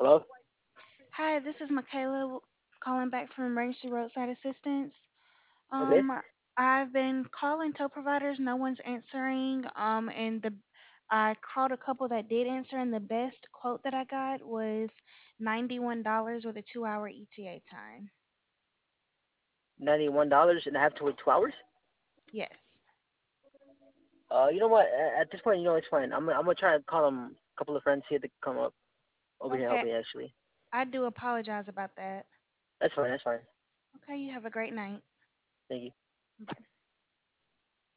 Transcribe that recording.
Hello? Hi, this is Michaela calling back from Emergency Roadside Assistance. Okay. Um, I've been calling tow providers, no one's answering. I called a couple that did answer, and the best quote that I got was $91 with a 2-hour ETA time. $91 and I have to wait 2 hours? Yes. You know what? At this point, it's fine. I'm gonna try to call a couple of friends, see if they can come up over here and help Okay, me. Actually, I do apologize about that. that's fine. That's fine. Okay, you have a great night. Thank you. Bye.